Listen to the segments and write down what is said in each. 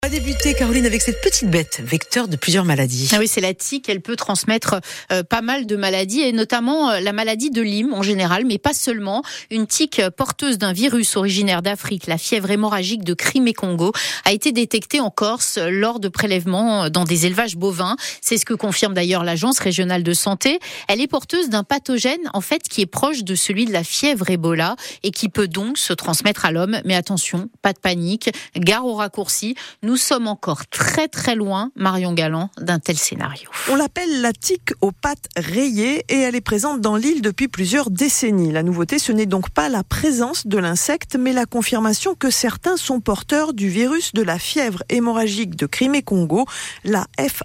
On va débuter, Caroline, avec cette petite bête, vecteur de plusieurs maladies. Ah oui, c'est la tique. Elle peut transmettre pas mal de maladies, et notamment la maladie de Lyme en général, mais pas seulement. Une tique porteuse d'un virus originaire d'Afrique, la fièvre hémorragique de Crimée-Congo, a été détectée en Corse lors de prélèvements dans des élevages bovins. C'est ce que confirme d'ailleurs l'Agence régionale de santé. Elle est porteuse d'un pathogène, en fait, qui est proche de celui de la fièvre Ebola et qui peut donc se transmettre à l'homme. Mais attention, pas de panique, gare au raccourci. Nous sommes encore très très loin, Marion Galland, d'un tel scénario. On l'appelle la tique aux pattes rayées et elle est présente dans l'île depuis plusieurs décennies. La nouveauté, ce n'est donc pas la présence de l'insecte, mais la confirmation que certains sont porteurs du virus de la fièvre hémorragique de Crimée-Congo, la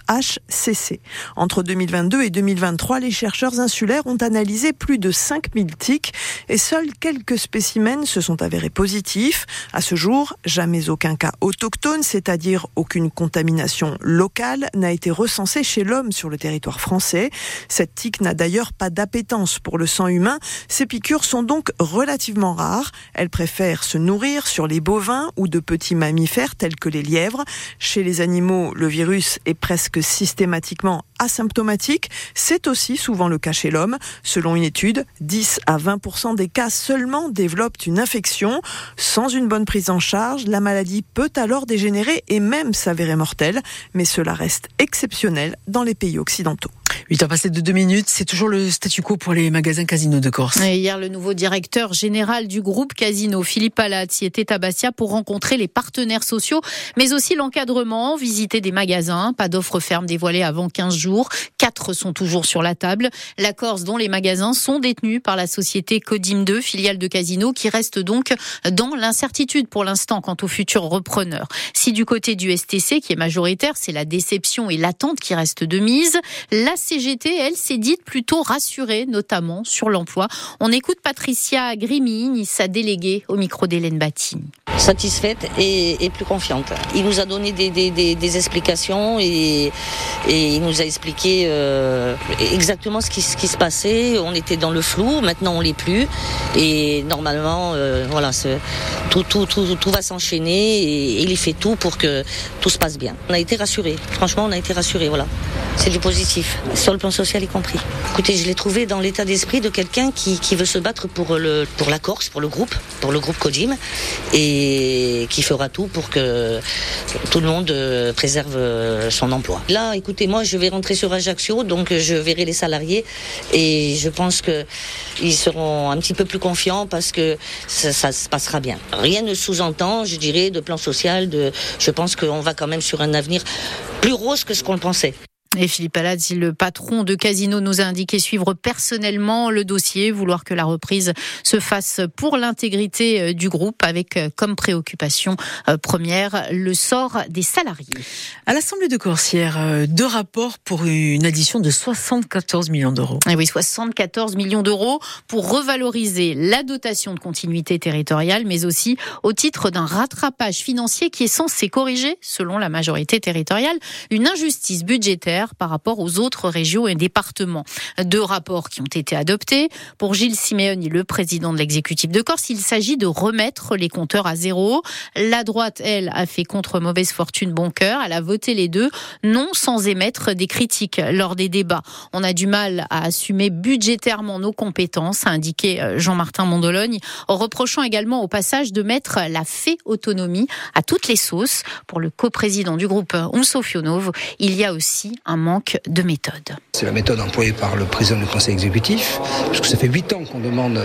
FHCC. Entre 2022 et 2023, les chercheurs insulaires ont analysé plus de 5000 tiques et seuls quelques spécimens se sont avérés positifs. À ce jour, jamais aucun cas autochtone, c'est-à-dire aucune contamination locale, n'a été recensée chez l'homme sur le territoire français. Cette tique n'a d'ailleurs pas d'appétence pour le sang humain. Ces piqûres sont donc relativement rares. Elle préfère se nourrir sur les bovins ou de petits mammifères tels que les lièvres. Chez les animaux, le virus est presque systématiquement asymptomatique. C'est aussi souvent le cas chez l'homme. Selon une étude, 10 à 20% des cas seulement développent une infection. Sans une bonne prise en charge, la maladie peut alors dégénérer et même s'avérer mortelle. Mais cela reste exceptionnel dans les pays occidentaux. 8h passé de 2 minutes, c'est toujours le statu quo pour les magasins Casino de Corse. Et hier, le nouveau directeur général du groupe Casino, Philippe Palazzi, était à Bastia pour rencontrer les partenaires sociaux, mais aussi l'encadrement, visiter des magasins. Pas d'offres fermes dévoilées avant 15 jours. 4 sont toujours sur la table. La Corse, dont les magasins sont détenus par la société Codim 2, filiale de Casino, qui reste donc dans l'incertitude pour l'instant quant aux futurs repreneurs. Si du côté du STC, qui est majoritaire, c'est la déception et l'attente qui restent de mise, la CGT, elle, s'est dite plutôt rassurée, notamment sur l'emploi. On écoute Patricia Grimini, sa déléguée, au micro d'Hélène Battini. Satisfaite et plus confiante. Il nous a donné des explications et il nous a expliqué exactement ce qui se passait. On était dans le flou, maintenant on l'est plus. Et normalement, voilà, tout va s'enchaîner et il fait tout pour que tout se passe bien. On a été rassurés. Franchement, on a été rassurés, voilà. C'est du positif, sur le plan social y compris. Écoutez, je l'ai trouvé dans l'état d'esprit de quelqu'un qui veut se battre pour la Corse, pour le groupe Codim, et qui fera tout pour que tout le monde préserve son emploi. Là, écoutez, moi je vais rentrer sur Ajaccio, donc je verrai les salariés et je pense qu'ils seront un petit peu plus confiants parce que ça se passera bien. Rien ne sous-entend, je dirais, de plan social, je pense qu'on va quand même sur un avenir plus rose que ce qu'on le pensait. Et Philippe Palazzi, le patron de Casino, nous a indiqué suivre personnellement le dossier, vouloir que la reprise se fasse pour l'intégrité du groupe, avec comme préoccupation première le sort des salariés. À l'Assemblée de Corse, hier, 2 rapports pour une addition de 74 millions d'euros. Et oui, 74 millions d'euros pour revaloriser la dotation de continuité territoriale, mais aussi au titre d'un rattrapage financier qui est censé corriger, selon la majorité territoriale, une injustice budgétaire par rapport aux autres régions et départements. 2 rapports qui ont été adoptés. Pour Gilles Simeoni, le président de l'exécutif de Corse, il s'agit de remettre les compteurs à zéro. La droite, elle, a fait contre mauvaise fortune bon cœur. Elle a voté les 2, non sans émettre des critiques lors des débats. On a du mal à assumer budgétairement nos compétences, a indiqué Jean-Martin Mondologne, en reprochant également au passage de mettre la fée autonomie à toutes les sauces. Pour le coprésident du groupe Umso Fionovo, il y a aussi un manque de méthode. C'est la méthode employée par le président du conseil exécutif, parce que ça fait 8 ans qu'on demande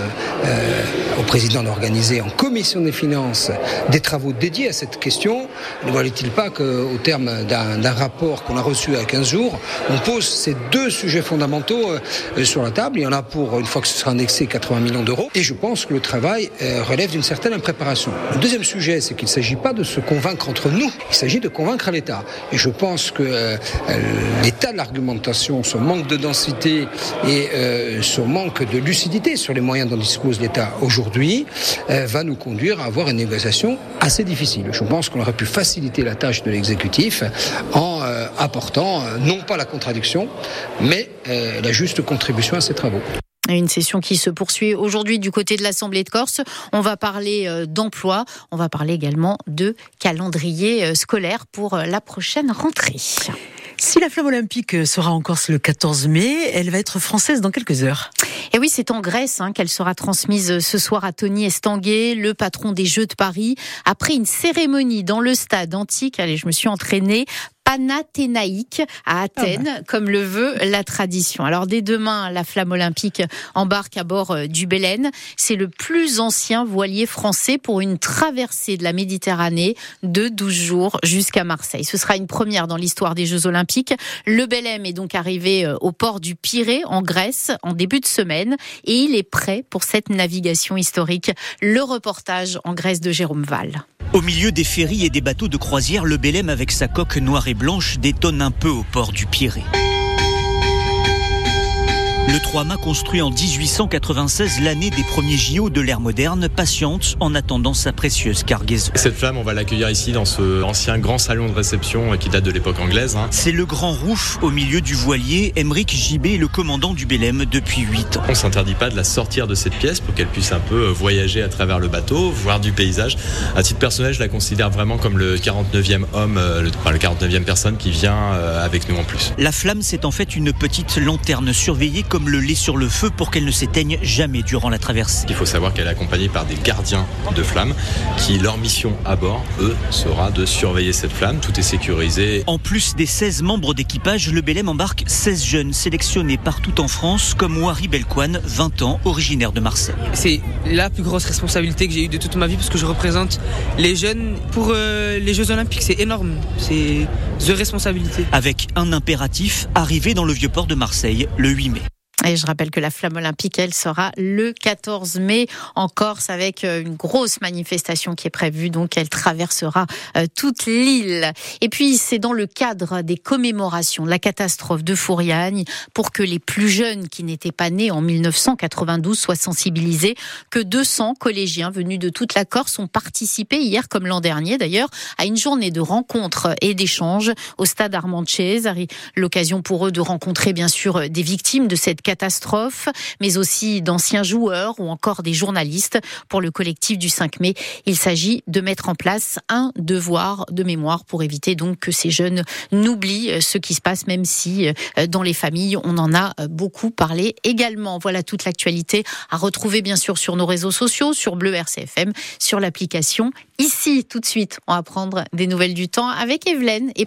au président d'organiser en commission des finances des travaux dédiés à cette question. Ne valait-il pas qu'au terme d'un rapport qu'on a reçu à 15 jours, on pose ces 2 sujets fondamentaux sur la table. Il y en a pour, une fois que ce sera indexé, 80 millions d'euros. Et je pense que le travail relève d'une certaine impréparation. Le deuxième sujet, c'est qu'il ne s'agit pas de se convaincre entre nous, il s'agit de convaincre l'État. Et je pense que l'état de l'argumentation, son manque de densité et son manque de lucidité sur les moyens dont dispose l'État aujourd'hui va nous conduire à avoir une négociation assez difficile. Je pense qu'on aurait pu faciliter la tâche de l'exécutif en apportant non pas la contradiction, mais la juste contribution à ces travaux. Une session qui se poursuit aujourd'hui du côté de l'Assemblée de Corse. On va parler d'emploi, on va parler également de calendrier scolaire pour la prochaine rentrée. Si la flamme olympique sera en Corse le 14 mai, elle va être française dans quelques heures. Et oui, c'est en Grèce qu'elle sera transmise ce soir à Tony Estanguet, le patron des Jeux de Paris, après une cérémonie dans le stade antique. Allez, je me suis entraînée. Panathénaïque à Athènes, comme le veut la tradition. Alors dès demain, la flamme olympique embarque à bord du Belen. C'est le plus ancien voilier français pour une traversée de la Méditerranée de 12 jours jusqu'à Marseille. Ce sera une première dans l'histoire des Jeux olympiques. Le Belen est donc arrivé au port du Pirée en Grèce en début de semaine et il est prêt pour cette navigation historique. Le reportage en Grèce de Jérôme Val. Au milieu des ferries et des bateaux de croisière, le Belém avec sa coque noire et blanche détonne un peu au port du Pirée. Le 3-mâts construit en 1896, l'année des premiers JO de l'ère moderne, patiente en attendant sa précieuse cargaison. Cette flamme, on va l'accueillir ici dans ce ancien grand salon de réception qui date de l'époque anglaise. C'est le grand rouf au milieu du voilier. Aymeric Gibet est le commandant du Belém depuis 8 ans. On ne s'interdit pas de la sortir de cette pièce pour qu'elle puisse un peu voyager à travers le bateau, voir du paysage. À titre personnel, je la considère vraiment comme le 49e homme, le 49e personne qui vient avec nous en plus. La flamme, c'est en fait une petite lanterne surveillée comme le lait sur le feu pour qu'elle ne s'éteigne jamais durant la traversée. Il faut savoir qu'elle est accompagnée par des gardiens de flamme qui, leur mission à bord, eux, sera de surveiller cette flamme. Tout est sécurisé. En plus des 16 membres d'équipage, le Belém embarque 16 jeunes sélectionnés partout en France, comme Wari Belkouane, 20 ans, originaire de Marseille. C'est la plus grosse responsabilité que j'ai eue de toute ma vie parce que je représente les jeunes pour les Jeux Olympiques. C'est énorme, c'est de responsabilité. Avec un impératif, arriver dans le Vieux-Port de Marseille le 8 mai. Et je rappelle que la flamme olympique, elle sera le 14 mai en Corse avec une grosse manifestation qui est prévue. Donc, elle traversera toute l'île. Et puis, c'est dans le cadre des commémorations de la catastrophe de Fouriagne pour que les plus jeunes qui n'étaient pas nés en 1992 soient sensibilisés que 200 collégiens venus de toute la Corse ont participé hier, comme l'an dernier d'ailleurs, à une journée de rencontres et d'échanges au stade Armand Cesari. L'occasion pour eux de rencontrer bien sûr des victimes de cette catastrophe, mais aussi d'anciens joueurs ou encore des journalistes. Pour le collectif du 5 mai, il s'agit de mettre en place un devoir de mémoire pour éviter donc que ces jeunes n'oublient ce qui se passe, même si dans les familles, on en a beaucoup parlé également. Voilà toute l'actualité à retrouver bien sûr sur nos réseaux sociaux, sur Bleu RCFM, sur l'application. Ici, tout de suite, on va prendre des nouvelles du temps avec Evelyne.